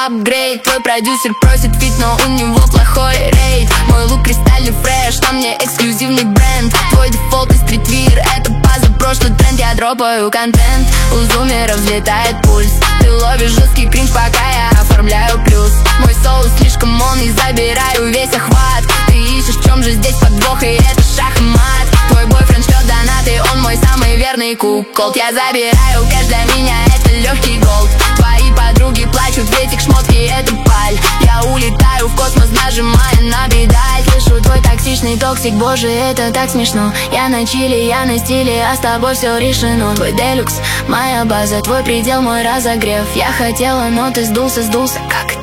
апгрейд. Твой продюсер просит фит, но у него плохой рейд. Мой лук кристальный фреш, на мне эксклюзивный бренд. Твой дефолт и стритвир, это позапрошлый тренд. Я дропаю контент, у зумеров взлетает пульс. Ты ловишь жесткий кринж, пока я оформляю плюс. Мой соус слишком умный, забираю весь охват. Ты ищешь, в чем же здесь подвох, и это шахмат. Твой бойфренд шлет донаты, он мой самый верный куколд. Я забираю кэш, для меня это легкий голд. Твои подруги плачут, ведь их шмотки это паль. Я улетаю в космос, нажимая на педаль. Слышу твой токсичный токсик, боже, это так смешно. Я на чиле, я на стиле, а с тобой все решено. Твой делюкс, моя база, твой предел, мой разогрев. Я хотела, но ты сдулся, как